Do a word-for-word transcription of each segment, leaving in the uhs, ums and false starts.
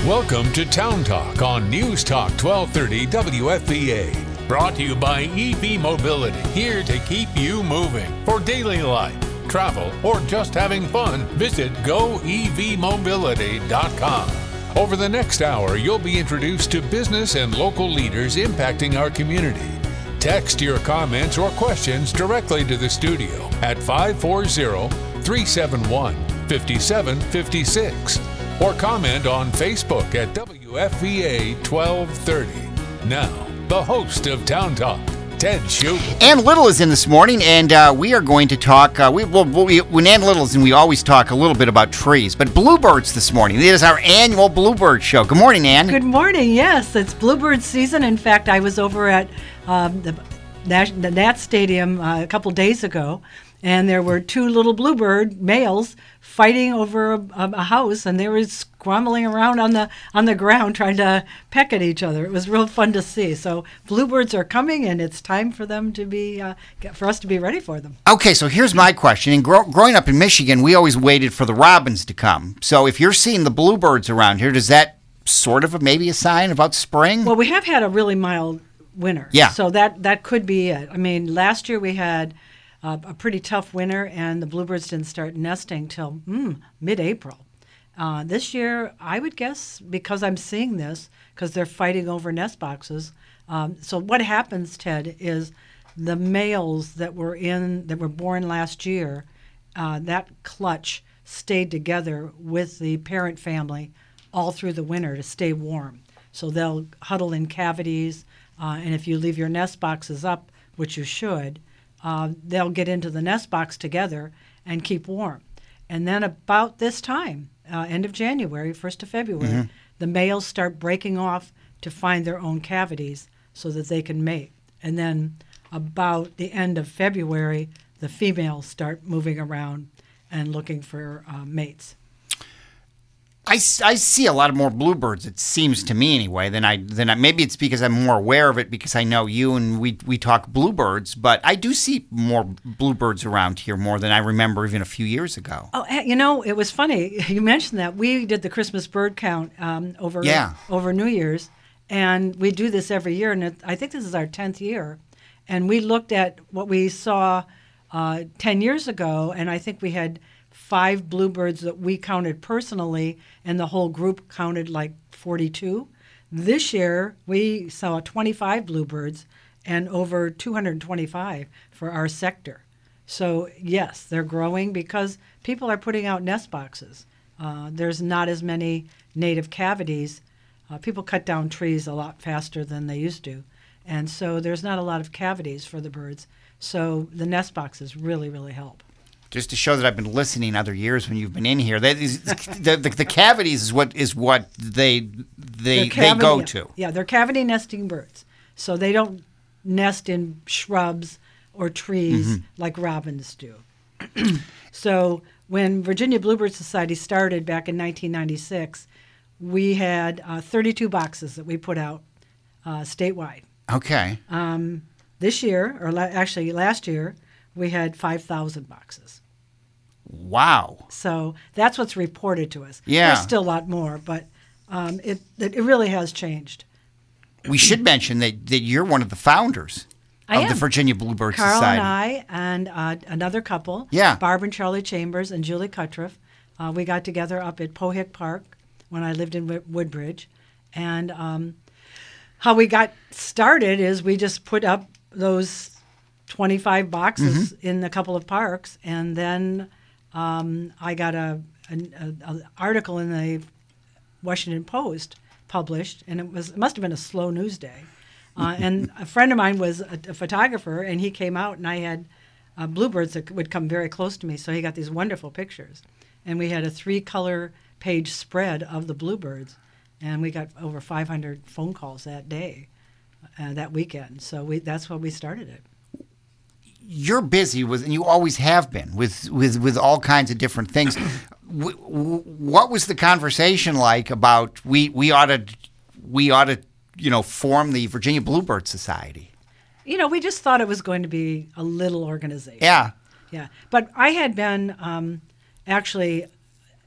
Welcome to Town Talk on News Talk twelve thirty W F V A. Brought to you by E V Mobility, here to keep you moving. For daily life, travel, or just having fun, visit go e v mobility dot com. Over the next hour, you'll be introduced to business and local leaders impacting our community. Text your comments or questions directly to the studio at five four zero, three seven one, five seven five six or comment on Facebook at W F V A twelve thirty. Now, the host of Town Talk, Ted Schugel. Ann Little is in this morning, and uh, we are going to talk. Uh, we, well, we, when Ann Little is in, we always talk a little bit about trees, but bluebirds this morning. It is our annual Bluebird Show. Good morning, Ann. Good morning. Yes, it's bluebird season. In fact, I was over at um, the, Nash, the Nat Stadium uh, a couple days ago, and there were two little bluebird males fighting over a, a house, and they were scrambling around on the on the ground trying to peck at each other. It was real fun to see. So bluebirds are coming, and it's time for them to be uh, for us to be ready for them. Okay, so here's my question. And gro- growing up in Michigan, we always waited for the robins to come. So if you're seeing the bluebirds around here, does that sort of a, maybe a sign about spring? Well, we have had a really mild winter. Yeah. So that that could be it. I mean, last year we had Uh, a pretty tough winter, and the bluebirds didn't start nesting till mm, mid-April. Uh, this year, I would guess, because I'm seeing this, because they're fighting over nest boxes. Um, so what happens, Ted, is the males that were in that were born last year, uh, that clutch stayed together with the parent family all through the winter to stay warm. So they'll huddle in cavities, uh, and if you leave your nest boxes up, which you should, Uh, they'll get into the nest box together and keep warm. And then about this time, uh, end of January, first of February, mm-hmm. the males start breaking off to find their own cavities so that they can mate. And then about the end of February, the females start moving around and looking for uh, mates. I, I see a lot of more bluebirds, it seems to me anyway, than I, than I, maybe it's because I'm more aware of it because I know you and we we talk bluebirds, but I do see more bluebirds around here more than I remember even a few years ago. Oh, you know, it was funny. You mentioned that. We did the Christmas bird count um, over, yeah. over New Year's, and we do this every year, and it, I think this is our tenth year. And we looked at what we saw uh, ten years ago, and I think we had five bluebirds that we counted personally, and the whole group counted like forty-two. This year, we saw twenty-five bluebirds and over two hundred twenty-five for our sector. So, yes, they're growing because people are putting out nest boxes. Uh, there's not as many native cavities. Uh, people cut down trees a lot faster than they used to, and so there's not a lot of cavities for the birds. So the nest boxes really, really help. Just to show that I've been listening other years when you've been in here, that is, the, the the cavities is what is what they they cavity, they go to. Yeah, they're cavity nesting birds, so they don't nest in shrubs or trees mm-hmm. like robins do. So when Virginia Bluebird Society started back in nineteen ninety-six, we had uh, thirty-two boxes that we put out uh, statewide. Okay. Um, this year, or la- actually last year, we had five thousand boxes. Wow. So that's what's reported to us. Yeah. There's still a lot more, but um, it, it it really has changed. We should mention that, that you're one of the founders I of am. the Virginia Bluebird Carl Society. and I and uh, another couple, yeah. Barb and Charlie Chambers and Julie Cuttriff, uh, we got together up at Pohick Park when I lived in Woodbridge. And um, how we got started is we just put up those twenty-five boxes mm-hmm. in a couple of parks, and then um, I got a an article in the Washington Post published, and it was it must have been a slow news day. Uh, and a friend of mine was a, a photographer, and he came out, and I had uh, bluebirds that would come very close to me, so he got these wonderful pictures. And we had a three-color page spread of the bluebirds, and we got over five hundred phone calls that day, uh, that weekend. So we that's when we started it. You're busy with, and you always have been, with with, with all kinds of different things. w- w- what was the conversation like about we we ought to we ought to you know form the Virginia Bluebird Society? You know, we just thought it was going to be a little organization. Yeah, yeah. But I had been um, actually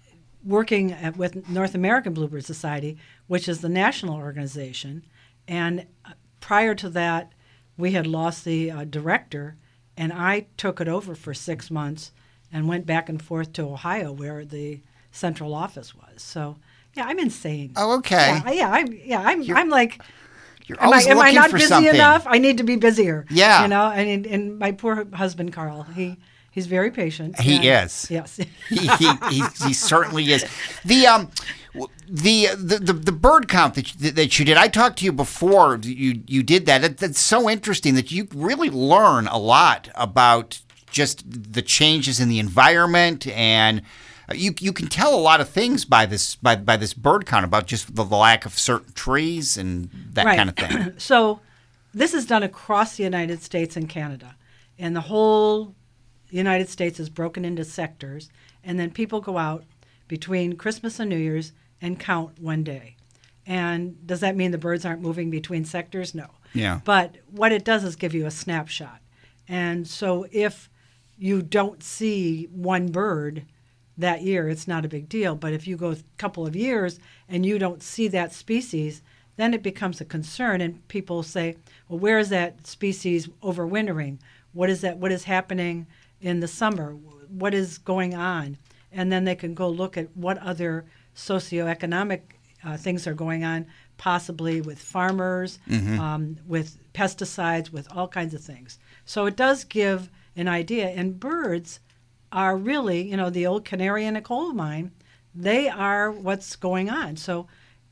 working at, with North American Bluebird Society, which is the national organization. And prior to that, we had lost the uh, director, and I took it over for six months and went back and forth to Ohio, where the central office was. So, yeah, I'm insane. Oh, okay. Yeah, yeah, I'm, yeah, I'm, You're, I'm like, you're am, I, always am I looking not for busy something. enough? I need to be busier. Yeah. You know, and, and my poor husband, Carl, he he's very patient. He and, is. Yes. he, he, he, he certainly is. The um, the the the, the bird count that you, that you did. I talked to you before you you did that. It, that's so interesting that you really learn a lot about just the changes in the environment, and you you can tell a lot of things by this by by this bird count about just the, the lack of certain trees and that right. kind of thing. So this is done across the United States and Canada, and the whole United States is broken into sectors, and then people go out between Christmas and New Year's and count one day. And does that mean the birds aren't moving between sectors? No. Yeah. But what it does is give you a snapshot. And so if you don't see one bird that year, it's not a big deal. But if you go a couple of years and you don't see that species, then it becomes a concern, and people say, well, where is that species overwintering? What is that? What is happening in the summer? What is going on? And then they can go look at what other socioeconomic uh, things are going on, possibly with farmers, mm-hmm. um, with pesticides, with all kinds of things. So it does give an idea. And birds are really, you know, the old canary in a coal mine. They are what's going on. So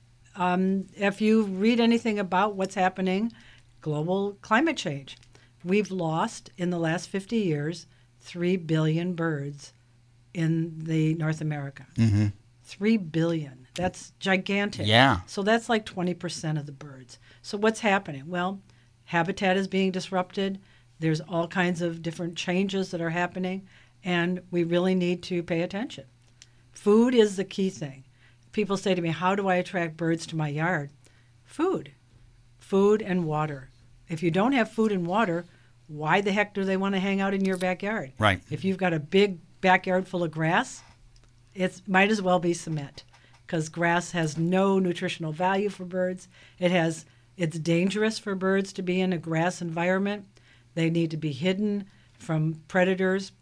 um, if you read anything about what's happening, global climate change, we've lost in the last fifty years three billion birds in the North America. Mm-hmm. three billion. That's gigantic. Yeah. So that's like twenty percent of the birds. So what's happening? Well, habitat is being disrupted. There's all kinds of different changes that are happening, and we really need to pay attention. Food is the key thing. People say to me, how do I attract birds to my yard? Food. Food and water. If you don't have food and water, why the heck do they want to hang out in your backyard? Right. If you've got a big backyard full of grass, it might as well be cement, because grass has no nutritional value for birds. It has, it's dangerous for birds to be in a grass environment. They need to be hidden from predators.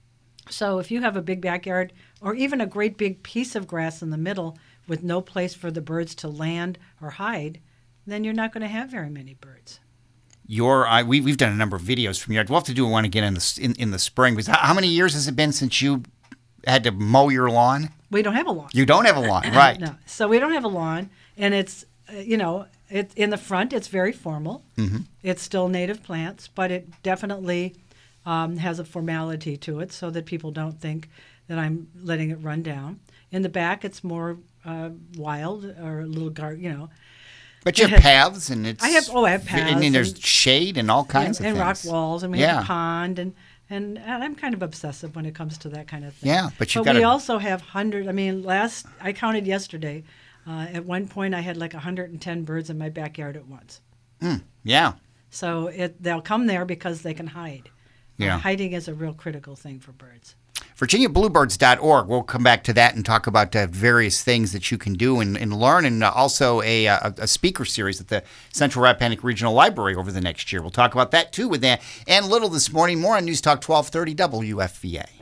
So if you have a big backyard or even a great big piece of grass in the middle with no place for the birds to land or hide, then you're not going to have very many birds. Your, I, we, we've done a number of videos from your. We'll have to do one again in the in, in the spring. Because how, how many years has it been since you had to mow your lawn? We don't have a lawn. You don't have a lawn, right? No, so we don't have a lawn, and it's uh, you know, it in the front. It's very formal. Mm-hmm. It's still native plants, but it definitely um, has a formality to it, so that people don't think that I'm letting it run down. In the back, it's more uh, wild or a little gar, you know. But you have paths, and it's. I have oh, I have paths, and, and there's and, shade and all kinds yeah, of and things. rock walls, and we yeah. have a pond, and, and and I'm kind of obsessive when it comes to that kind of thing. Yeah, but you've but got. we a, also have hundred. I mean, last I counted yesterday. Uh, at one point, I had like one hundred ten birds in my backyard at once. Mm, yeah. So it they'll come there because they can hide. Yeah. Uh, hiding is a real critical thing for birds. Virginia Bluebirds dot org. We'll come back to that and talk about uh, various things that you can do and, and learn, and uh, also a, a, a speaker series at the Central Rappahannock Regional Library over the next year. We'll talk about that, too, with Ann Little this morning. More on News Talk twelve thirty W F V A.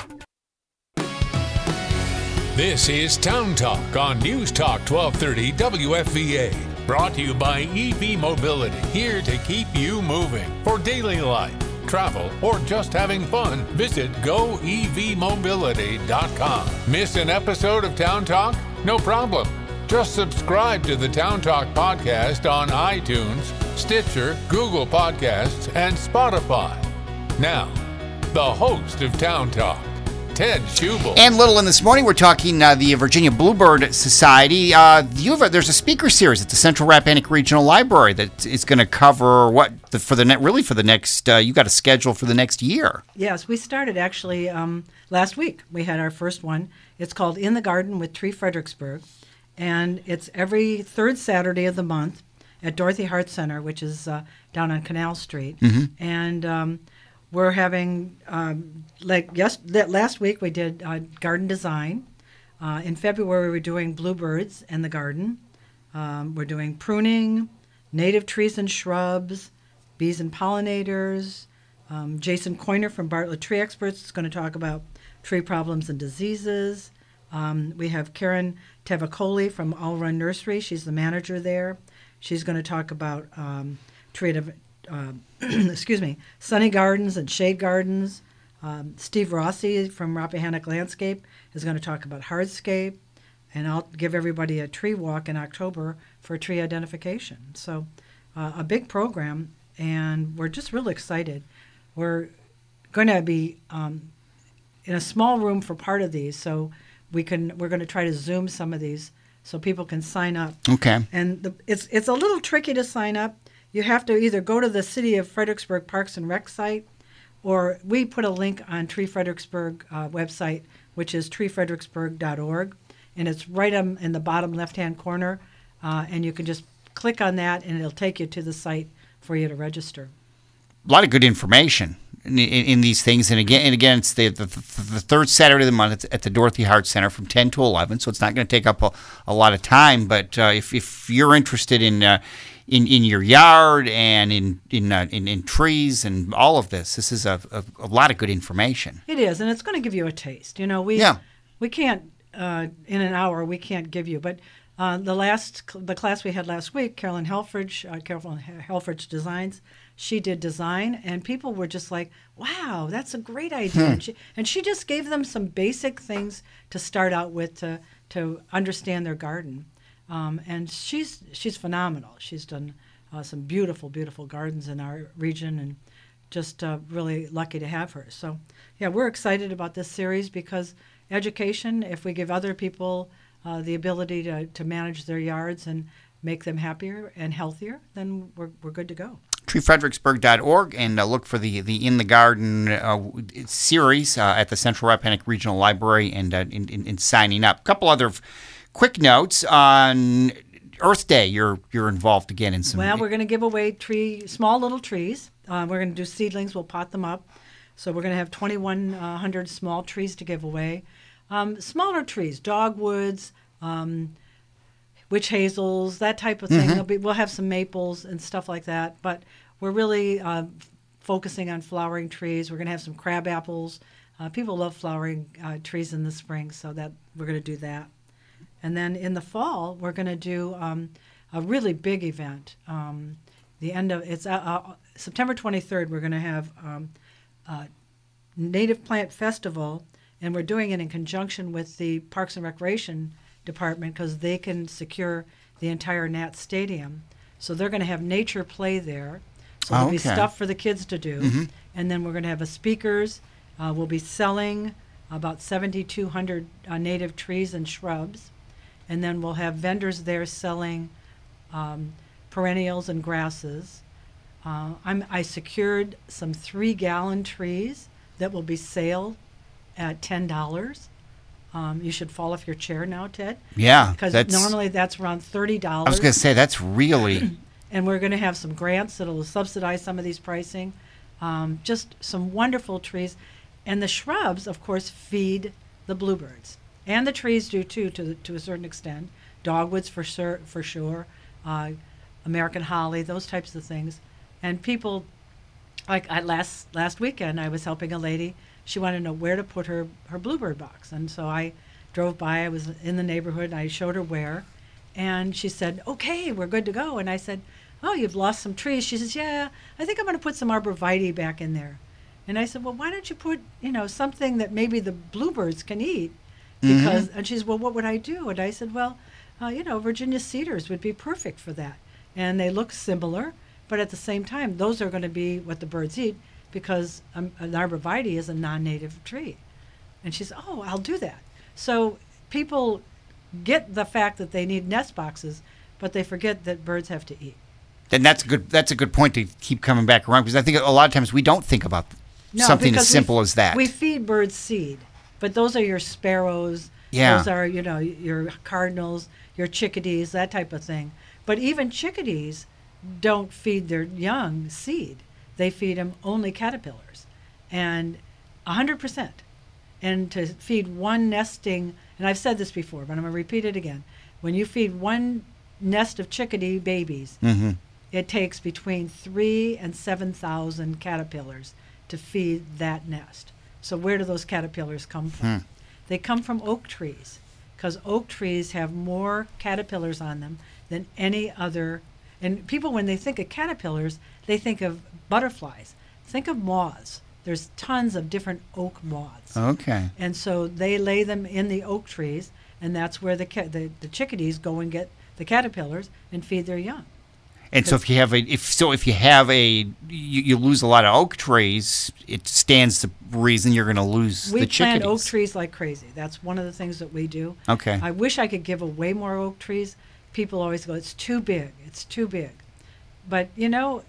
This is Town Talk on News Talk twelve thirty W F V A. Brought to you by E V Mobility, here to keep you moving. For daily life, travel, or just having fun, visit go e v mobility dot com. Miss an episode of Town Talk? No problem. Just subscribe to the Town Talk podcast on iTunes, Stitcher, Google Podcasts, and Spotify. Now, the host of Town Talk, Ted Schubel. Ann Little, and this morning we're talking uh, the Virginia Bluebird Society. Uh, you have a, there's a speaker series at the Central Rappahannock Regional Library that is going to cover what the, for the ne- really for the next. Uh, you got a schedule for the next year. Yes, we started actually um, last week. We had our first one. It's called In the Garden with Tree Fredericksburg, and it's every third Saturday of the month at Dorothy Hart Center, which is uh, down on Canal Street, mm-hmm. and. Um, We're having, um, like yes, that last week we did uh, garden design. Uh, in February, we're doing bluebirds and the garden. Um, we're doing pruning, native trees and shrubs, bees and pollinators. Um, Jason Coiner from Bartlett Tree Experts is going to talk about tree problems and diseases. Um, we have Karen Tavakoli from All Run Nursery. She's the manager there. She's going to talk about um, tree, uh, excuse me, sunny gardens and shade gardens. Um, Steve Rossi from Rappahannock Landscape is going to talk about hardscape, and I'll give everybody a tree walk in October for tree identification. So uh, a big program, and we're just really excited. We're going to be um, in a small room for part of these, so we can. We're going to try to Zoom some of these so people can sign up. Okay. And the, it's it's a little tricky to sign up. You have to either go to the City of Fredericksburg Parks and Rec site, or we put a link on Tree Fredericksburg uh, website, which is tree fredericksburg dot org, and it's right um, in the bottom left-hand corner, uh, and you can just click on that, and it'll take you to the site for you to register. A lot of good information in, in, in these things, and again, and again, it's the, the the third Saturday of the month at the Dorothy Hart Center from ten to eleven, so it's not going to take up a, a lot of time. But uh, if if you're interested in uh, in in your yard and in in, uh, in in trees and all of this, this is a, a, a lot of good information. It is, and it's going to give you a taste. You know, we yeah. we can't uh, in an hour we can't give you, but uh, the last the class we had last week, Carolyn Helfrich, uh, Carolyn Helfrich Designs. She did design, and people were just like, wow, that's a great idea. Hmm. And, she, and she just gave them some basic things to start out with to, to understand their garden. Um, and she's she's phenomenal. She's done uh, some beautiful, beautiful gardens in our region, and just uh, really lucky to have her. So, yeah, we're excited about this series because education, if we give other people uh, the ability to, to manage their yards and make them happier and healthier, then we're we're good to go. tree fredericksburg dot org, and uh, look for the, the In the Garden uh, series uh, at the Central Rappahannock Regional Library and uh, in, in, in signing up. A couple other f- quick notes on Earth Day. You're you're involved again in some. Well, we're going to give away tree, small little trees. Uh, we're going to do seedlings. We'll pot them up. So we're going to have twenty-one hundred small trees to give away. Um, smaller trees, dogwoods, um, witch hazels, that type of thing. Mm-hmm. There'll be, we'll have some maples and stuff like that. But we're really uh, focusing on flowering trees. We're going to have some crab apples. Uh, people love flowering uh, trees in the spring, so that we're going to do that. And then in the fall, we're going to do um, a really big event. Um, the end of it's uh, uh, September twenty-third. We're going to have um, a Native Plant Festival, and we're doing it in conjunction with the Parks and Recreation Department because they can secure the entire Nat Stadium. So they're going to have nature play there. So there'll okay. be stuff for the kids to do. Mm-hmm. And then we're going to have a speakers. Uh, we'll be selling about seventy-two hundred uh, native trees and shrubs. And then we'll have vendors there selling um, perennials and grasses. Uh, I'm, I secured some three-gallon trees that will be sold at ten dollars. Um, you should fall off your chair now, Ted. Yeah. Because that's, normally that's around thirty dollars. I was going to say, that's really... And we're going to have some grants that will subsidize some of these pricing. Um, just some wonderful trees. And the shrubs, of course, feed the bluebirds. And the trees do, too, to, to a certain extent. Dogwoods, for sure, for sure. Uh, American holly, those types of things. And people, like I, last last weekend, I was helping a lady. She wanted to know where to put her, her bluebird box. And so I drove by. I was in the neighborhood, and I showed her where. And she said, okay, we're good to go. And I said, oh, you've lost some trees. She says, yeah, I think I'm going to put some arborvitae back in there. And I said, well, why don't you put, you know, something that maybe the bluebirds can eat? Because, mm-hmm. And she says, well, what would I do? And I said, well, uh, you know, Virginia cedars would be perfect for that. And they look similar, but at the same time, those are going to be what the birds eat because um, an arborvitae is a non-native tree. And she said, oh, I'll do that. So people get the fact that they need nest boxes, but they forget that birds have to eat. And that's a good. That's a good point to keep coming back around because I think a lot of times we don't think about no, something as simple we, as that. We feed birds seed, but those are your sparrows. Yeah. Those are, you know, your cardinals, your chickadees, that type of thing. But even chickadees don't feed their young seed. They feed them only caterpillars, and one hundred percent. And to feed one nesting and I've said this before, but I'm going to repeat it again. When you feed one nest of chickadee babies, Mm-hmm. it takes between three and seven thousand caterpillars to feed that nest. So where do those caterpillars come from? Hmm. They come from oak trees, because oak trees have more caterpillars on them than any other. And people, when they think of caterpillars, they think of butterflies. Think of moths. There's tons of different oak moths. Okay. And so they lay them in the oak trees, and that's where the, ca- the the chickadees go and get the caterpillars and feed their young. And so if you have a if so if you have a you, you lose a lot of oak trees, it stands to reason you're going to lose We the plant chickadees. oak trees like crazy. That's one of the things that we do. Okay. I wish I could give away more oak trees. People always go, it's too big, it's too big. But, you know,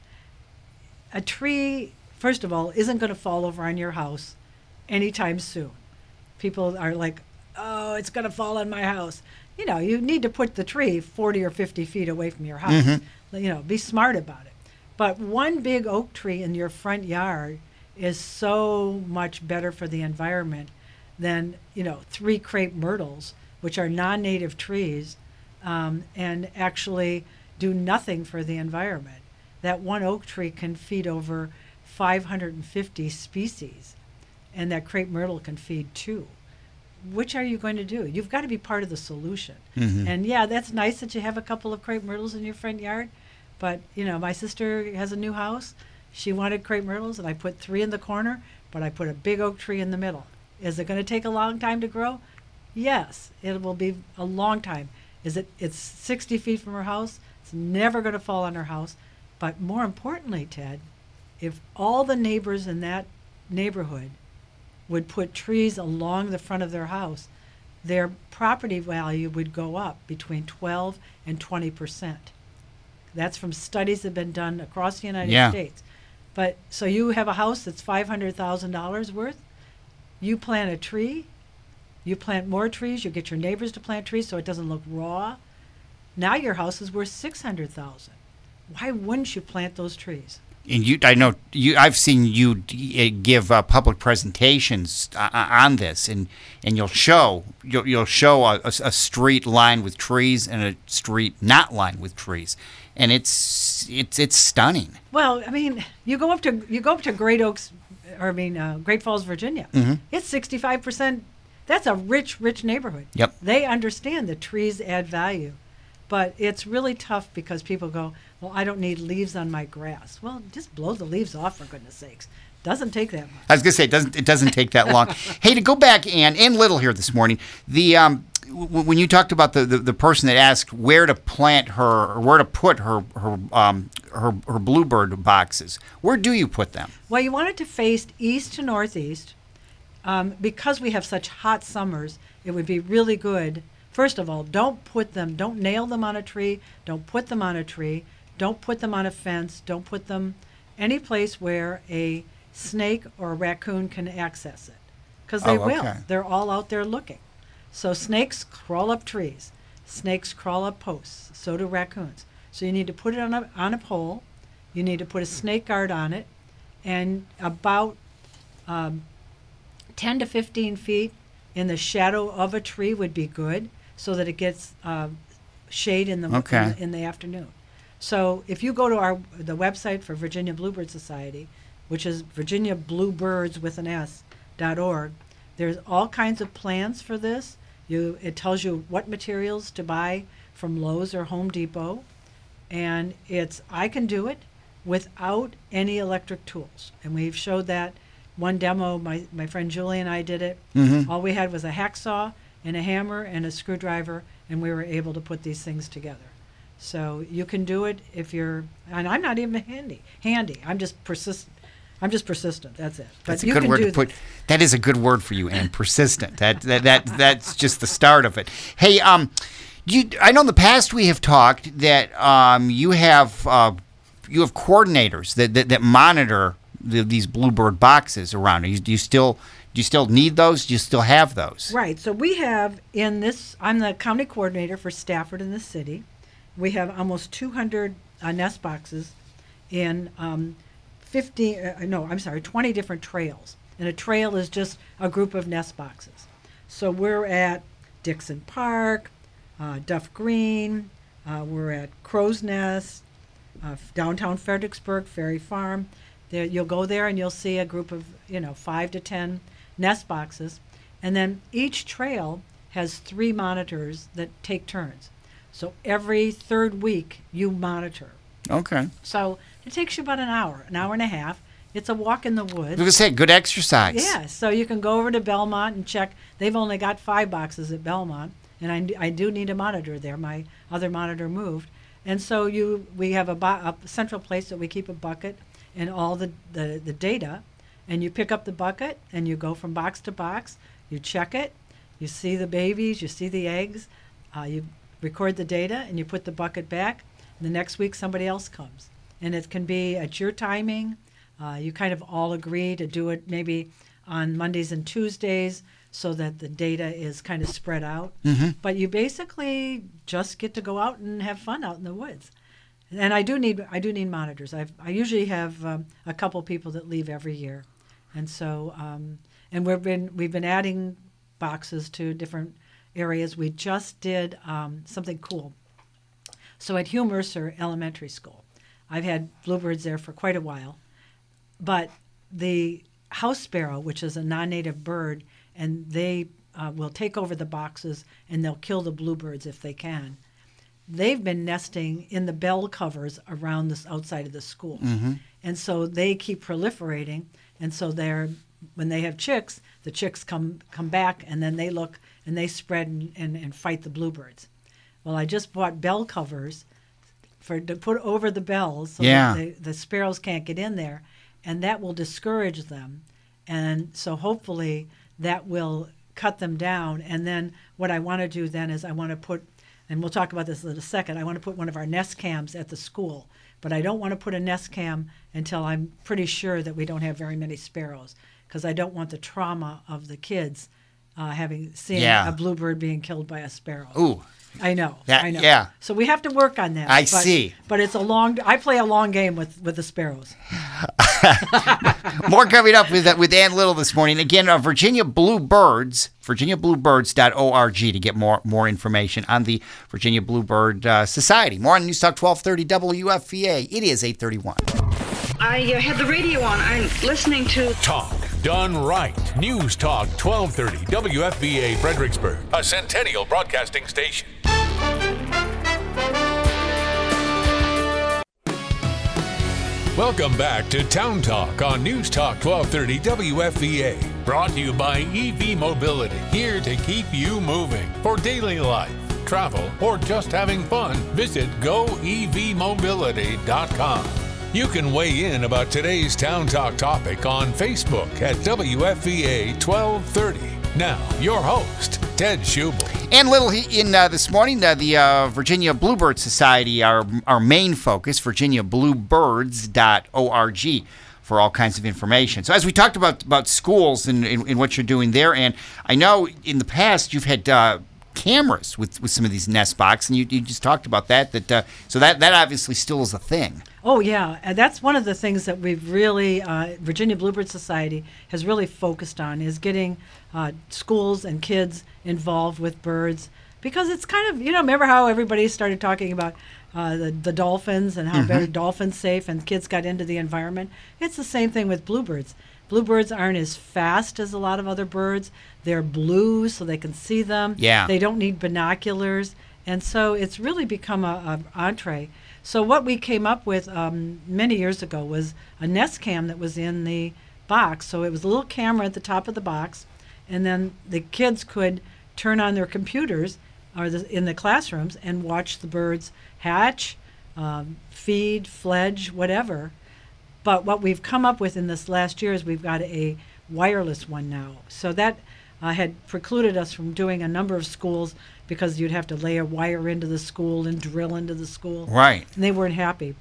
a tree, first of all, isn't going to fall over on your house anytime soon. People are like, oh, it's going to fall on my house. You know, you need to put the tree forty or fifty feet away from your house. Mm-hmm. You know, be smart about it. But one big oak tree in your front yard is so much better for the environment than, you know, three crepe myrtles, which are non-native trees, um, and actually do nothing for the environment. That one oak tree can feed over five hundred fifty species, and that crepe myrtle can feed two. Which are you going to do? You've got to be part of the solution. Mhm. And yeah, that's nice that you have a couple of crepe myrtles in your front yard, but you know, my sister has a new house. She wanted crepe myrtles, and I put three in the corner, but I put a big oak tree in the middle. Is it going to take a long time to grow? Yes, it will be a long time. Is it? It's sixty feet from her house. It's never going to fall on her house. But more importantly, Ted, if all the neighbors in that neighborhood would put trees along the front of their house, their property value would go up between twelve and twenty percent. That's from studies that have been done across the United Yeah. States. But so you have a house that's five hundred thousand dollars worth, you plant a tree, you plant more trees, you get your neighbors to plant trees so it doesn't look raw. Now your house is worth six hundred thousand dollars. Why wouldn't you plant those trees? And you, I know you. I've seen you d- uh, give uh, public presentations uh, on this, and, and you'll show you'll, you'll show a, a, a street lined with trees and a street not lined with trees, and it's it's it's stunning. Well, I mean, you go up to you go up to Great Oaks, or I mean, uh, Great Falls, Virginia. Mhm. It's sixty-five percent. That's a rich, rich neighborhood. Yep. They understand that trees add value, but it's really tough because people go, well, I don't need leaves on my grass. Well, just blow the leaves off, for goodness sakes. Doesn't take that much. I was gonna say it doesn't it doesn't take that long. Hey, to go back, Ann, Ann Little here this morning. The um, w- when you talked about the, the, the person that asked where to plant her or where to put her her um her her bluebird boxes, where do you put them? Well, you want it to face east to northeast. Um, because we have such hot summers, it would be really good. First of all, don't put them, don't nail them on a tree, don't put them on a tree, don't put them on a fence, don't put them any place where a snake or a raccoon can access it. Because they Oh, will. okay. They're all out there looking. So snakes crawl up trees. Snakes crawl up posts. So do raccoons. So you need to put it on a, on a pole. You need to put a snake guard on it. And about um, ten to fifteen feet in the shadow of a tree would be good, so that it gets uh, shade in the, Okay. in the in the afternoon. So if you go to our the website for Virginia Bluebird Society, which is Virginia Bluebirds with an S dot org, there's all kinds of plans for this. You it tells you what materials to buy from Lowe's or Home Depot, and it's I can do it without any electric tools, and we've showed that. One demo, my, my friend Julie and I did it. Mhm. All we had was a hacksaw and a hammer and a screwdriver, and we were able to put these things together. So you can do it if you're, and I'm not even handy. Handy. I'm just persistent. I'm just persistent. That's it. But That's a you good can word do to put. this. That is a good word for you, Ann. Persistent. That that that that's just the start of it. Hey, um, you. I know in the past we have talked that um you have uh you have coordinators that that, that monitor the, these bluebird boxes around. Do you, do you still do you still need those? Do you still have those? Right. So we have in this, I'm the county coordinator for Stafford in the city. We have almost two hundred uh, nest boxes in um, fifty, uh, no, I'm sorry, twenty different trails. And a trail is just a group of nest boxes. So we're at Dixon Park, uh, Duff Green, uh, we're at Crow's Nest, uh, downtown Fredericksburg, Ferry Farm. There, you'll go there and you'll see a group of, you know, five to ten nest boxes. And then each trail has three monitors that take turns. So every third week you monitor. Okay. So it takes you about an hour, an hour and a half. It's a walk in the woods. I was going to say, good exercise. Yeah, so you can go over to Belmont and check. They've only got five boxes at Belmont, and I, I do need a monitor there. My other monitor moved. And so you we have a, bo- a central place that we keep a bucket and all the, the, the data, and you pick up the bucket and you go from box to box. You check it. You see the babies. You see the eggs. Uh, you record the data, and you put the bucket back. The next week, somebody else comes. And it can be at your timing. Uh, you kind of all agree to do it maybe on Mondays and Tuesdays so that the data is kind of spread out. Mm-hmm. But you basically just get to go out and have fun out in the woods. And I do need I do need monitors. I've, I usually have um, a couple people that leave every year. And so um, and we've been we've been adding boxes to different areas. We just did um, something cool. So at Hugh Mercer Elementary School, I've had bluebirds there for quite a while, but the house sparrow, which is a non-native bird, and they uh, will take over the boxes and they'll kill the bluebirds if they can. They've been nesting in the bell covers around the outside of the school, Mm-hmm. and so they keep proliferating. And so they're when they have chicks, the chicks come come back, and then they look and they spread and, and, and fight the bluebirds. Well, I just bought bell covers for to put over the bells so Yeah. that the, the sparrows can't get in there, and that will discourage them. And so hopefully that will cut them down. And then what I want to do then is I want to put, and we'll talk about this in a second, I want to put one of our nest cams at the school. But I don't want to put a nest cam until I'm pretty sure that we don't have very many sparrows, because I don't want the trauma of the kids uh, having seen Yeah. a bluebird being killed by a sparrow. Ooh. I know. That- I know. yeah. So we have to work on that. I but, see. But it's a long. I play a long game with, with the sparrows. More coming up with with Ann Little this morning. Again, uh, Virginia Bluebirds, virginia bluebirds dot org to get more more information on the Virginia Bluebird uh, Society. More on News Talk twelve thirty W F V A. It is eight thirty-one. I uh, had the radio on. I'm listening to Talk done right. News Talk twelve thirty W F V A Fredericksburg, a Centennial Broadcasting station. Welcome back to Town Talk on News Talk twelve thirty W F V A. Brought to you by E V Mobility, here to keep you moving. For daily life, travel, or just having fun, visit go e v mobility dot com. You can weigh in about today's Town Talk topic on Facebook at W F V A twelve thirty. Now, your host, Ted Schubel. Ann Little in uh, this morning, uh, the uh, Virginia Bluebird Society, our our main focus, virginia bluebirds dot org for all kinds of information. So as we talked about about schools and, and, and what you're doing there, and I know in the past you've had uh, cameras with, with some of these nest boxes, and you, you just talked about that. That uh, so that, that obviously still is a thing. Oh, yeah. And that's one of the things that we've really, uh, Virginia Bluebird Society has really focused on, is getting uh, schools and kids involved with birds. Because it's kind of, you know, remember how everybody started talking about uh, the, the dolphins and how Mm-hmm. very dolphins safe, and kids got into the environment? It's the same thing with bluebirds. Bluebirds aren't as fast as a lot of other birds. They're blue, so they can see them. Yeah. They don't need binoculars. And so it's really become a, a entree. So what we came up with um, many years ago was a nest cam that was in the box. So it was a little camera at the top of the box, and then the kids could turn on their computers or the, in the classrooms and watch the birds hatch, um, feed, fledge, whatever. But what we've come up with in this last year is we've got a wireless one now. So that uh, had precluded us from doing a number of schools, because you'd have to lay a wire into the school and drill into the school. Right. And they weren't happy.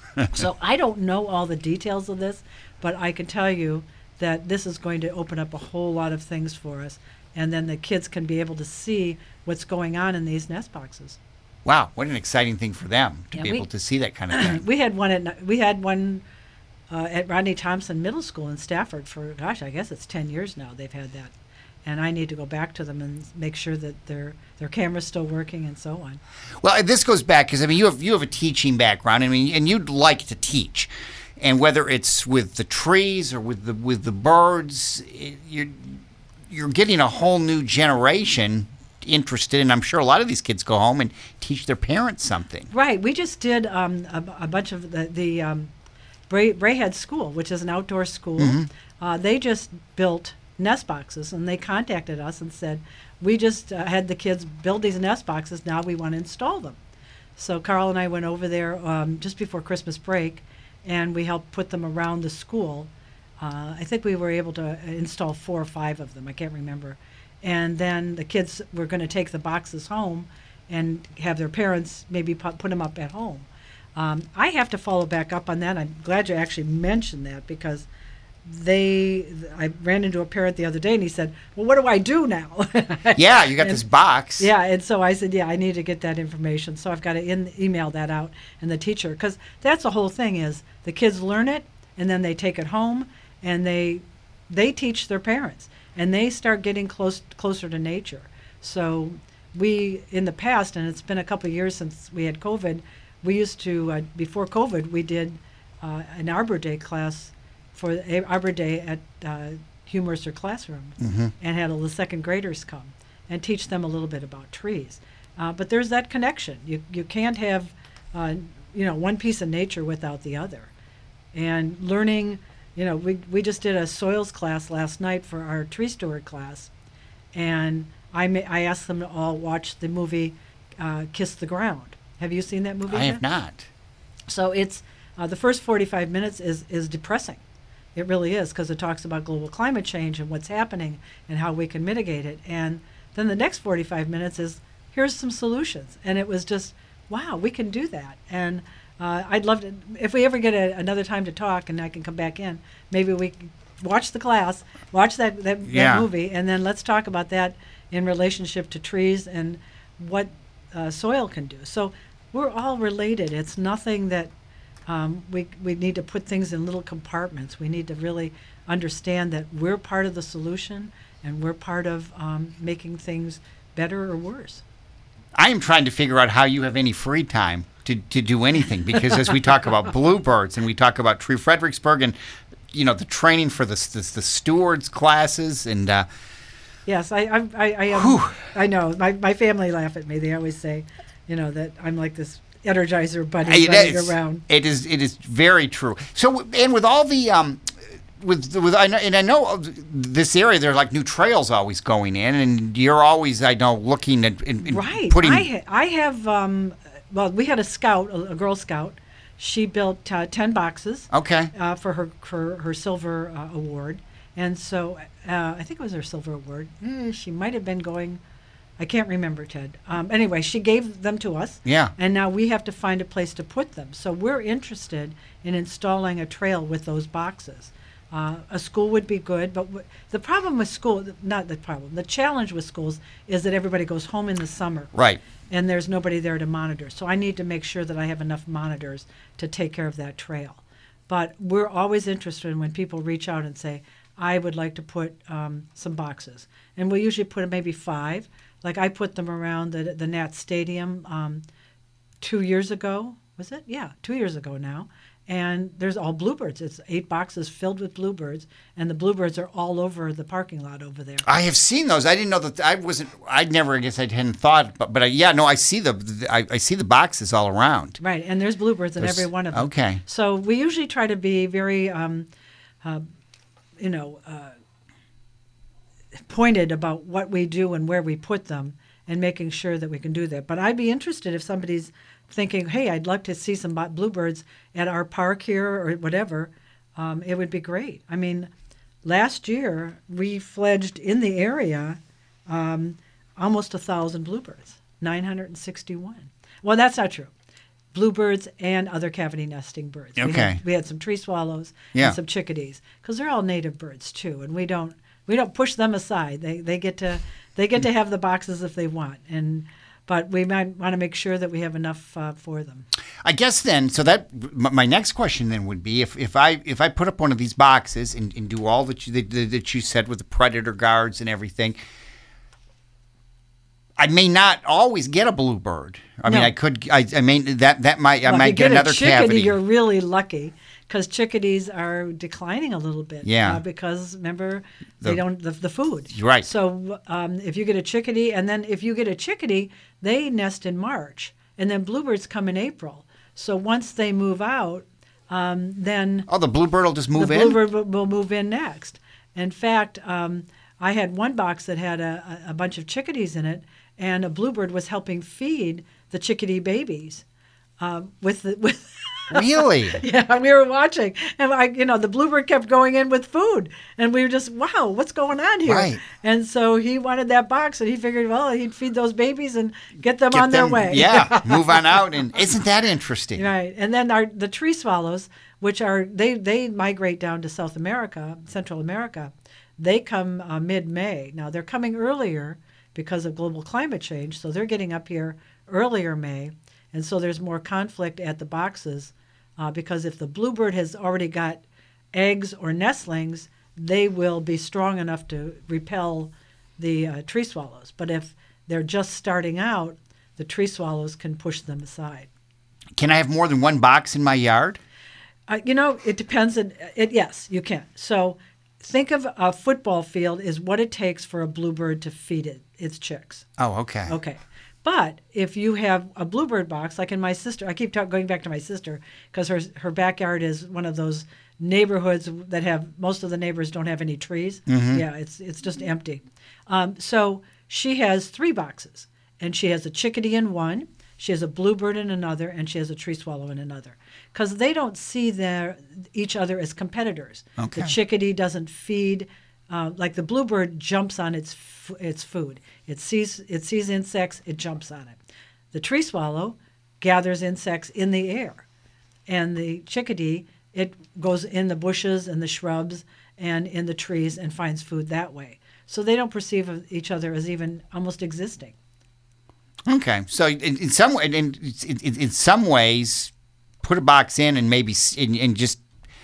So I don't know all the details of this, but I can tell you that this is going to open up a whole lot of things for us. And then the kids can be able to see what's going on in these nest boxes. Wow, what an exciting thing for them to Yeah, be we- able to see that kind of thing. We had one at we had one uh, at Rodney Thompson Middle School in Stafford for, gosh, I guess it's ten years now they've had that. and I need to go back to them and make sure that their their camera's still working and so on. Well, this goes back because I mean you have you have a teaching background. I mean, and you'd like to teach, and whether it's with the trees or with the with the birds, it, you're you're getting a whole new generation interested, and I'm sure a lot of these kids go home and teach their parents something. Right. We just did um, a, a bunch of the, the um, Bray, Brayhead School, which is an outdoor school. Mm-hmm. Uh, they just built nest boxes, and they contacted us and said, we just uh, had the kids build these nest boxes. Now we want to install them. So Carl and I went over there um, just before Christmas break, and we helped put them around the school. Uh, I think we were able to install four or five of them. I can't remember. And then the kids were going to take the boxes home and have their parents maybe put, put them up at home. Um, I have to follow back up on that. I'm glad you actually mentioned that because they, I ran into a parent the other day and he said, well, what do I do now? Yeah, you got and, this box. Yeah, and so I said, yeah, I need to get that information. So I've got to in, email that out and the teacher, because that's the whole thing is the kids learn it and then they take it home and they they teach their parents. And they start getting close closer to nature. So we, in the past, and it's been a couple of years since we had COVID, we used to, uh, before COVID, we did uh, an Arbor Day class for a Arbor Day at uh, Hugh Mercer Classroom, mm-hmm. and had all the second graders come and teach them a little bit about trees. Uh, but there's that connection. You you can't have, uh, you know, one piece of nature without the other. And learning. You know, we we just did a soils class last night for our tree steward class, and I ma- I asked them to all watch the movie uh, Kiss the Ground. Have you seen that movie I yet? have not. So it's uh, the first forty-five minutes is is depressing. It really is, because it talks about global climate change and what's happening and how we can mitigate it. And then the next forty-five minutes is here's some solutions. And it was just, wow, we can do that. And Uh, I'd love to, if we ever get a, another time to talk and I can come back in, maybe we can watch the class, watch that, that, yeah. that movie, and then let's talk about that in relationship to trees and what uh, soil can do. So we're all related. It's nothing that um, we, we need to put things in little compartments. We need to really understand that we're part of the solution and we're part of um, making things better or worse. I am trying to figure out how you have any free time to, to do anything, because as we talk about bluebirds and we talk about Tree Fredericksburg and, you know, the training for the the, the stewards classes and uh, yes, I I I, I, um, I know my my family laugh at me. They always say, you know, that I'm like this Energizer bunny it running is, around. It is it is very true. So and with all the um, with with I know, and I know this area, there are like new trails always going in, and you're always, I know, looking at and, and right. putting. I ha- I have um, well, we had a scout, a, a Girl Scout. She built uh, ten boxes. Okay. Uh, for her for her silver uh, award, and so uh, I think it was her silver award. Eh, she might have been going. I can't remember, Ted. Um, anyway, she gave them to us. Yeah. And now we have to find a place to put them. So we're interested in installing a trail with those boxes. Uh, a school would be good, but w- the problem with school, not the problem, the challenge with schools is that everybody goes home in the summer. Right. And there's nobody there to monitor. So I need to make sure that I have enough monitors to take care of that trail. But we're always interested in when people reach out and say, I would like to put um, some boxes. And we usually put maybe five. Like I put them around the the Nat Stadium um, two years ago. Was it? Yeah, two years ago now. And there's all bluebirds. It's eight boxes filled with bluebirds, and the bluebirds are all over the parking lot over there. I have seen those. I didn't know that. I wasn't. I'd never. I guess I hadn't thought. But but I, yeah, no. I see the. the I, I see the boxes all around. Right, and there's bluebirds in There's- every one of them. okay. So we usually try to be very, um, uh, you know, uh, pointed about what we do and where we put them, and making sure that we can do that. But I'd be interested if somebody's thinking, hey, I'd like to see some bo- bluebirds at our park here or whatever. Um, it would be great. I mean, last year we fledged in the area um, almost a thousand bluebirds, nine hundred sixty-one. Well, that's not true. Bluebirds and other cavity nesting birds. We Okay. had, we had some tree swallows Yeah. and some chickadees, because they're all native birds too, and we don't we don't push them aside. They they get to they get to have the boxes if they want. And but we might want to make sure that we have enough uh, for them. I guess then, so that m- my next question then would be if, if I if I put up one of these boxes and, and do all that you that, that you said with the predator guards and everything, I may not always get a bluebird. I No. mean, I could. I, I mean that that might I Well, if might you get, get another a chickadee, cavity. you're really lucky because chickadees are declining a little bit. Yeah. Uh, because remember, The- they don't the, the food. You're right. So um, if you get a chickadee, and then if you get a chickadee, they nest in March, and then bluebirds come in April. So once they move out, um, then Oh, the bluebird will just move the in. bluebird will, will move in next. In fact, um, I had one box that had a, a a bunch of chickadees in it, and a bluebird was helping feed the chickadee babies uh, with the, with. Really? Yeah, we were watching, and I, you know, the bluebird kept going in with food, and we were just, wow, what's going on here? Right. And so he wanted that box, and he figured, well, he'd feed those babies and get them Get on their them- way. Yeah, move on out. And isn't that interesting? Right, and then our the tree swallows, which are they they migrate down to South America, Central America. They come uh, mid-May. Now they're coming earlier because of global climate change, so they're getting up here earlier May, and so there's more conflict at the boxes uh, because if the bluebird has already got eggs or nestlings, they will be strong enough to repel the uh, tree swallows. But if they're just starting out, the tree swallows can push them aside. Can I have more than one box in my yard? Uh, you know, it depends. On, it, yes, you can. So think of a football field is what it takes for a bluebird to feed it, its chicks. Oh, okay. Okay. But if you have a bluebird box, like in my sister, I keep talk, going back to my sister because her her backyard is one of those neighborhoods that have most of the neighbors don't have any trees. Yeah, it's it's just empty. Um, so she has three boxes, and she has a chickadee in one, she has a bluebird in another, and she has a tree swallow in another. Because they don't see their each other as competitors. Okay. The chickadee doesn't feed. Uh, like the bluebird jumps on its f- its food. It sees it sees insects, it jumps on it. The tree swallow gathers insects in the air, and the chickadee it goes in the bushes and the shrubs and in the trees and finds food that way. So they don't perceive of each other as even almost existing. Okay. So in, in some way, in, in, in some ways, put a box in and maybe s- and, and just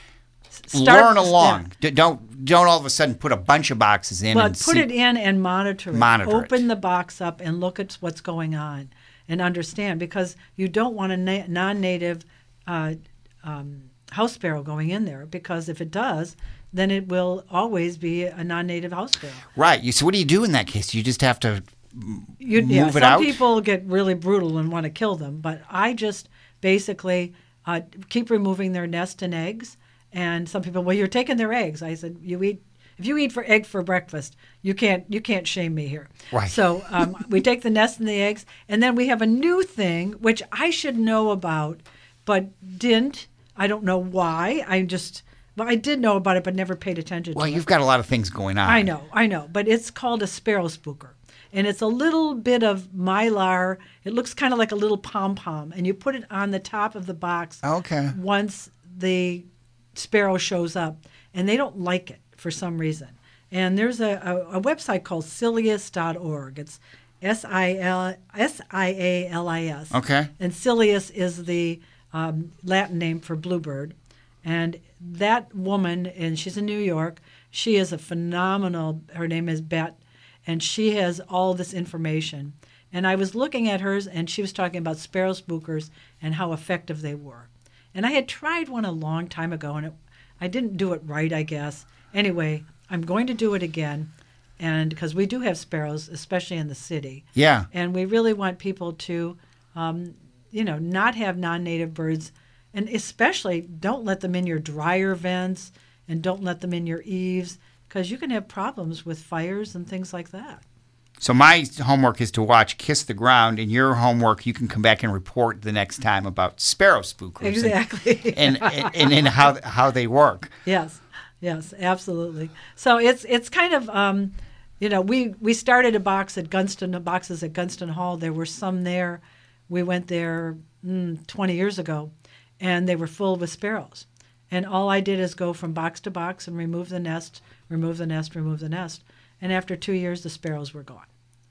Start- learn along. yeah. D- Don't don't all of a sudden put a bunch of boxes in. But and put see. it in and monitor it. Monitor it. Open the box up and look at what's going on and understand, because you don't want a na- non-native uh, um, house sparrow going in there, because if it does, then it will always be a non-native house sparrow. Right. You, so what do you do in that case? You just have to You, move yeah, it some out? people get really brutal and want to kill them, but I just basically uh, keep removing their nest and eggs. And some people, well, you're taking their eggs. I said, you eat if you eat for egg for breakfast, you can't you can't shame me here. Right. So um, we take the nest and the eggs, and then we have a new thing which I should know about, but didn't. I don't know why. I just well, I did know about it, but never paid attention Well, to it. you've got a lot of things going on. I know, I know, but it's called a sparrow spooker. And it's a little bit of mylar. It looks kind of like a little pom-pom, and you put it on the top of the box Okay. once the sparrow shows up, and they don't like it for some reason. And there's a, a, a website called Cilius dot org. It's S I L S I A L I S. Okay. And Cilius is the um, Latin name for bluebird. And that woman, and she's in New York, she is a phenomenal, her name is Bet, and she has all this information. And I was looking at hers, and she was talking about sparrow spookers and how effective they were. And I had tried one a long time ago, and it, I didn't do it right, I guess. Anyway, I'm going to do it again, and because we do have sparrows, especially in the city. Yeah. And we really want people to, um, you know, not have non-native birds, and especially don't let them in your dryer vents and don't let them in your eaves, because you can have problems with fires and things like that. So my homework is to watch Kiss the Ground, and your homework, you can come back and report the next time about sparrow spookers. and- Exactly. And and, and, and how how they work. Yes, yes, absolutely. So it's it's kind of, um, you know, we, we started a box at Gunston, boxes at Gunston Hall. There were some there. We went there mm, twenty years ago, and they were full with sparrows. And all I did is go from box to box and remove the nest, remove the nest, remove the nest. And after two years, the sparrows were gone.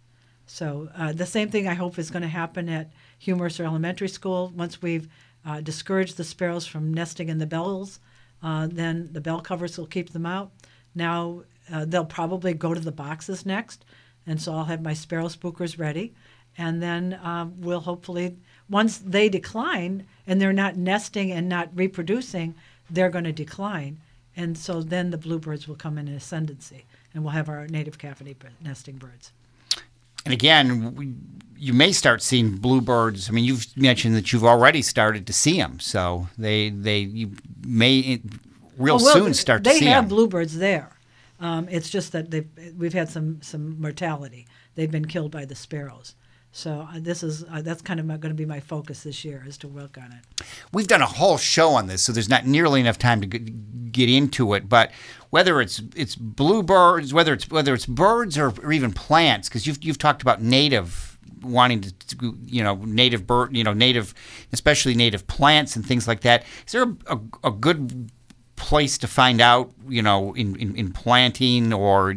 So uh, the same thing I hope is going to happen at Hugh Mercer Elementary School. Once we've uh, discouraged the sparrows from nesting in the bells, uh, then the bell covers will keep them out. Now uh, they'll probably go to the boxes next, and so I'll have my sparrow spookers ready. And then uh, we'll hopefully, once they decline and they're not nesting and not reproducing, they're going to decline. And so then the bluebirds will come in ascendancy, and we'll have our native cavity nesting birds. And again, we, you may start seeing bluebirds. I mean, you've mentioned that you've already started to see them, so they they you may real oh, well, soon start to see them. They have bluebirds there. Um, it's just that they've, we've had some, some mortality. They've been killed by the sparrows. So uh, this is uh, that's kind of going to be my focus this year, is to work on it. We've done a whole show on this, so there's not nearly enough time to g- get into it. But whether it's it's bluebirds, whether it's whether it's birds or, or even plants, because you've you've talked about native wanting to, to you know native bird you know native especially native plants and things like that. Is there a, a, a good place to find out you know in, in, in planting or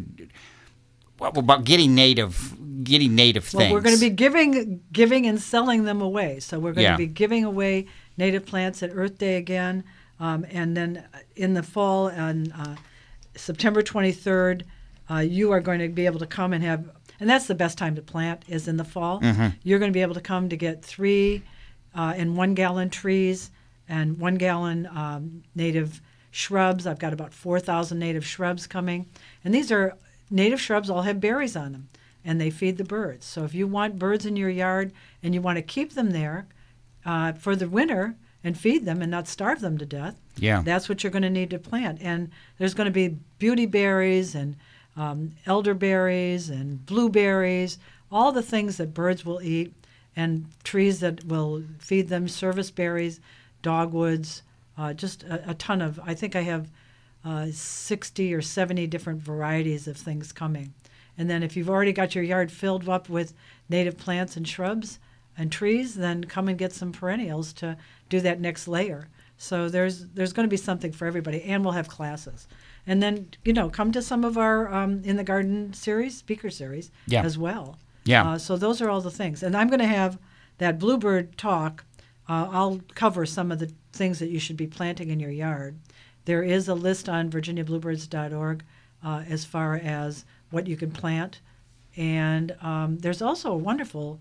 well, about getting native? Getting native things. Well, we're going to be giving giving and selling them away. So we're going yeah. to be giving away native plants at Earth Day again, um, and then in the fall on uh, September twenty-third, uh, you are going to be able to come and have, and that's the best time to plant is in the fall. Mm-hmm. You're going to be able to come to get three uh, and one gallon trees and one gallon um, native shrubs. I've got about four thousand native shrubs coming, and these are native shrubs. All have berries on them, and they feed the birds. So if you want birds in your yard and you want to keep them there uh, for the winter and feed them and not starve them to death, yeah. that's what you're going to need to plant. And there's going to be beauty berries and um, elderberries and blueberries, all the things that birds will eat, and trees that will feed them, service berries, dogwoods, uh, just a, a ton of, I think I have uh, sixty or seventy different varieties of things coming. And then if you've already got your yard filled up with native plants and shrubs and trees, then come and get some perennials to do that next layer. So there's there's going to be something for everybody, and we'll have classes. And then, you know, come to some of our um, In the Garden series, speaker series yeah. as well. Yeah. Uh, so those are all the things. And I'm going to have that Bluebird talk. Uh, I'll cover some of the things that you should be planting in your yard. There is a list on virginia bluebirds dot org uh, as far as what you can plant. And um, there's also a wonderful,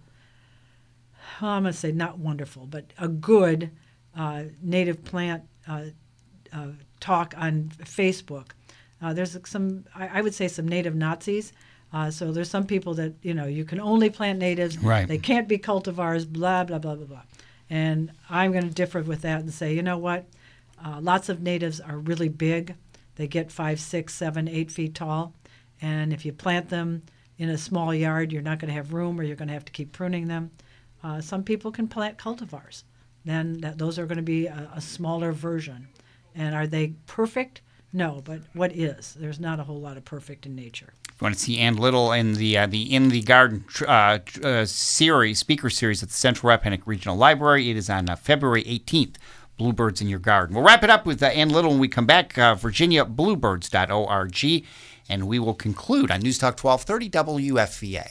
well, I'm going to say not wonderful, but a good uh, native plant uh, uh, talk on Facebook. Uh, there's some, I, I would say some native Nazis. Uh, so there's some people that, you know, you can only plant natives. Right. They can't be cultivars, blah, blah, blah, blah, blah. And I'm going to differ with that and say, you know what? Uh, lots of natives are really big. They get five, six, seven, eight feet tall. And if you plant them in a small yard, you're not going to have room, or you're going to have to keep pruning them. Uh, some people can plant cultivars. Then that, those are going to be a, a smaller version. And are they perfect? No, but what is? There's not a whole lot of perfect in nature. If you want to see Ann Little in the uh, the In the Garden uh, uh, series, speaker series at the Central Rappahannock Regional Library, it is on uh, February eighteenth. Bluebirds in Your Garden. We'll wrap it up with uh, Ann Little when we come back. Uh, virginia bluebirds dot org. And we will conclude on News Talk twelve thirty W F V A.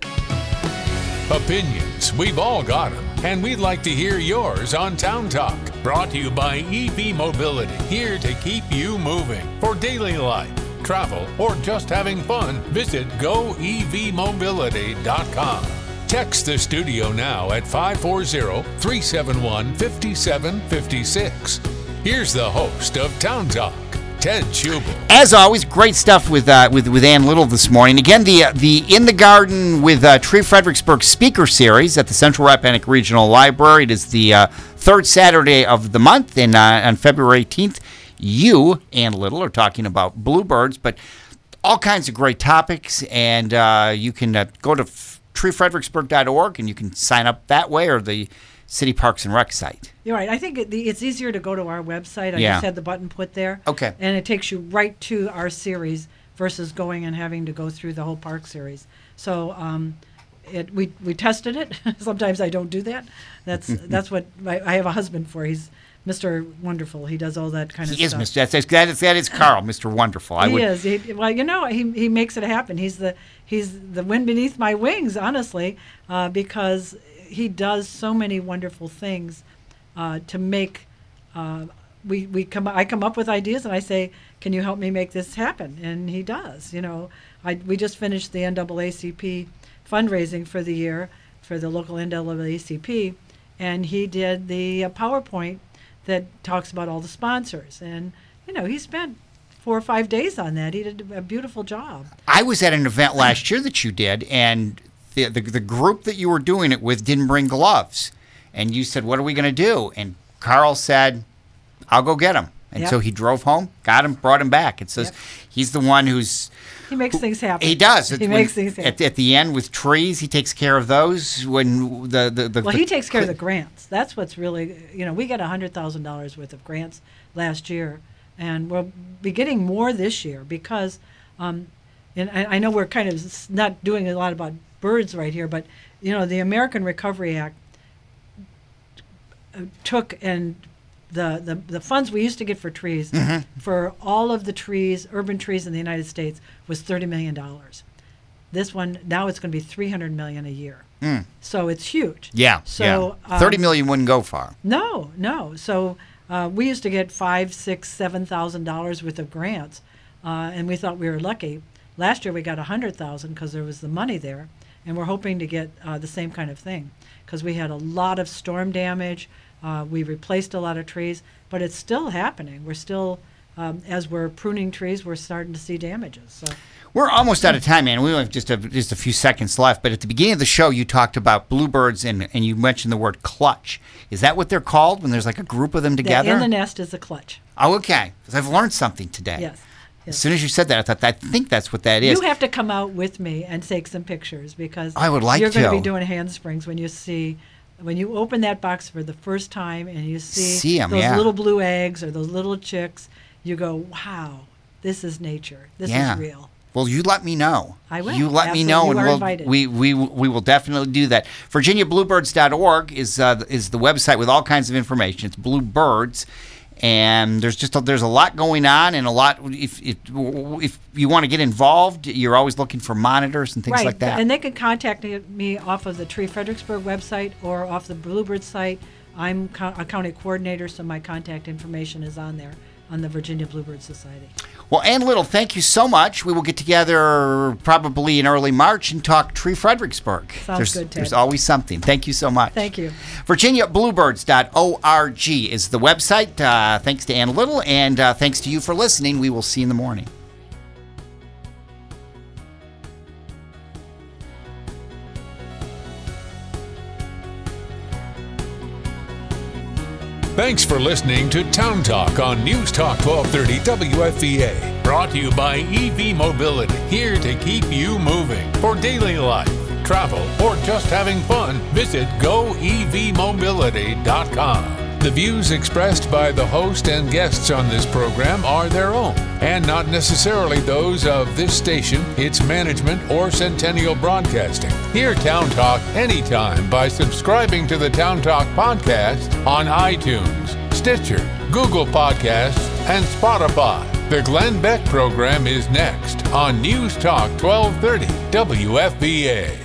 Opinions, we've all got them, and we'd like to hear yours on Town Talk. Brought to you by E V Mobility, here to keep you moving. For daily life, travel, or just having fun, visit go e v mobility dot com. Text the studio now at five four zero, three seven one, five seven five six. Here's the host of Town Talk, Ted Schubel. As always, great stuff with uh, with with Ann Little this morning. Again, the uh, the In the Garden with uh, Tree Fredericksburg speaker series at the Central Rappahannock Regional Library. It is the uh, third Saturday of the month, and uh, on February eighteenth, you, Ann Little, are talking about bluebirds, but all kinds of great topics, and uh, you can uh, go to tree fredericksburg dot org and you can sign up that way, or the City Parks and Rec site. You're right. I think it, the, it's easier to go to our website. I Yeah. just had the button put there. Okay. And it takes you right to our series versus going and having to go through the whole park series. So um, it we we tested it. Sometimes I don't do that. That's that's what I, I have a husband for. He's Mister Wonderful. He does all that kind of He is stuff. Mister That's, that is that is Carl, Mister Wonderful. I he would, is. He, well, you know, he he makes it happen. He's the he's the wind beneath my wings, honestly, uh, because he does so many wonderful things uh, to make. Uh, we we come. I come up with ideas, and I say, "Can you help me make this happen?" And he does. You know, I we just finished the N double A C P fundraising for the year for the local N double A C P, and he did the uh, PowerPoint that talks about all the sponsors. And, you know, he spent four or five days on that. He did a beautiful job. I was at an event last year that you did, and the, the the group that you were doing it with didn't bring gloves. And you said, what are we going to do? And Carl said, I'll go get them. And Yep. so he drove home, got him, brought him back. It says Yep. he's the one who's... He makes things happen. He does. He When- makes things happen. At, at the end with trees, he takes care of those. When the... the, the Well, the, he takes care of the grants. That's what's really, you know, we got one hundred thousand dollars worth of grants last year, and we'll be getting more this year because, um, and I, I know we're kind of s- not doing a lot about birds right here, but, you know, the American Recovery Act uh, took and the, the, the funds we used to get for trees, for all of the trees, urban trees in the United States, was thirty million dollars. This one, now it's going to be three hundred million dollars a year. Mm. So it's huge. Yeah, So, yeah. thirty um, million wouldn't go far. No, no. So uh, we used to get five, six, seven thousand dollars worth of grants, uh, and we thought we were lucky. Last year we got a hundred thousand because there was the money there, and we're hoping to get uh, the same kind of thing because we had a lot of storm damage. Uh, we replaced a lot of trees, but it's still happening. We're still, um, as we're pruning trees, we're starting to see damages. So. We're almost out of time, man. We only have just a, just a few seconds left. But at the beginning of the show, you talked about bluebirds, and, and you mentioned the word clutch. Is that what they're called when there's like a group of them The together? in the nest is a clutch. Oh, okay. 'Cause I've learned something today. Yes. As yes. soon as you said that, I thought, I think that's what that is. You have to come out with me and take some pictures because I would like you're going to. to be doing handsprings when you see, when you open that box for the first time and you see, See 'em, those yeah. little blue eggs or those little chicks, you go, wow, this is nature. This Yeah. is real. Well, you let me know. I will. You let me Absolutely. know, You and are we'll, invited. we we we will definitely do that. Virginia Bluebirds dot org is uh, is the website with all kinds of information. It's Bluebirds, and there's just a, there's a lot going on, and a lot. If if, if you want to get involved, you're always looking for monitors and things right. like that. And they can contact me off of the Tree Fredericksburg website or off the Bluebird site. I'm co- a county coordinator, so my contact information is on there on the Virginia Bluebird Society. Well, Ann Little, thank you so much. We will get together probably in early March and talk Tree Fredericksburg. Sounds there's, good, Ted. There's always something. Thank you so much. Thank you. Virginia Bluebirds dot org is the website. Uh, thanks to Ann Little, and uh, thanks to you for listening. We will see you in the morning. Thanks for listening to Town Talk on News Talk twelve thirty W F V A. Brought to you by E V Mobility, here to keep you moving. For daily life, travel, or just having fun, visit go e v mobility dot com. The views expressed by the host and guests on this program are their own, and not necessarily those of this station, its management, or Centennial Broadcasting. Hear Town Talk anytime by subscribing to the Town Talk podcast on iTunes, Stitcher, Google Podcasts, and Spotify. The Glenn Beck program is next on News Talk twelve thirty W F V A.